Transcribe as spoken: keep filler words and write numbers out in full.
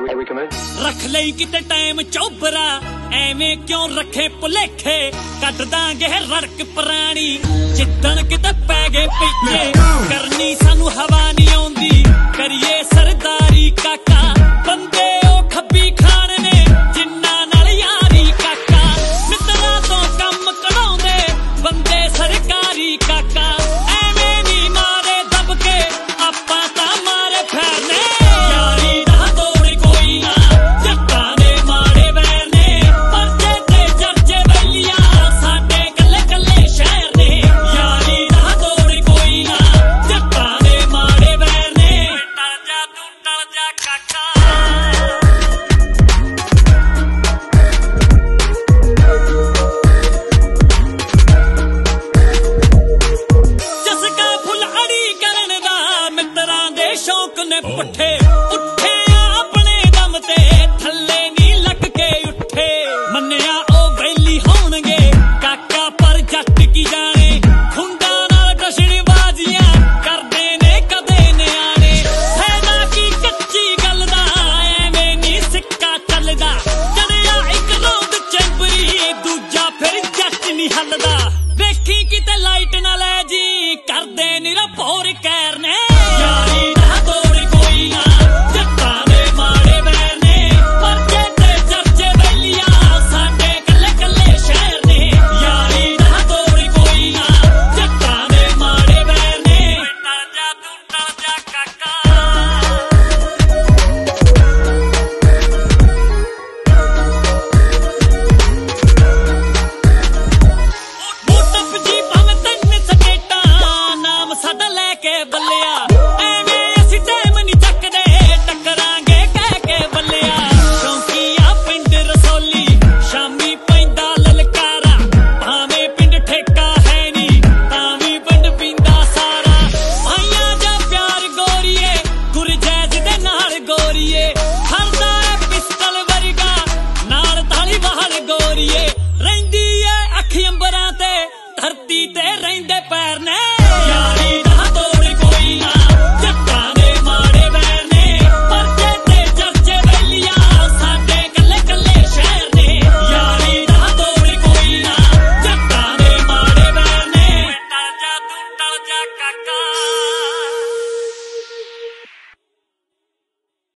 रख ले किते टाइम चौबरा एवें क्यों रखे भुलेखे कट दांगे रड़क पुरानी जिद्दन किते पै गए पिछे करनी सानू हवा नहीं आउंदी करिए सरदारी काका बंदे ओ खब्बी खान ने जिन्ना नाल यारी काका मित्रा तो कम कढाउंदे बंदे सरकारी काका एवें नी मारे दबके आपां तां मारे फेरने यारी दा तोड़ कोई ना जट्टां दे मारे बैरने परचे ते चर्चे वैलियां साडे कल्ले कल्ले शहर ने यारी दा तोड़ कोई ना जट्टां दे मारे बैरने टल जा तू टल जा काका शौक ने पुठे उठे अपने दम ते थले नी लग के उठे मन्निया ओ वैली होणगे काका पर जट की जाने खुंडा नाल डशणी बाजियां करदे ने कदे नियाणे फैदा की कच्ची गल दा एवें नी सिक्का चलदा चढ़िया इक रौंद चैंबरी दूजा फिर जट नी हलदा वेखी किते लाइट ना लै जी करदे नी रपोर कैरने यारी धरती ते रहिंदे पैर ने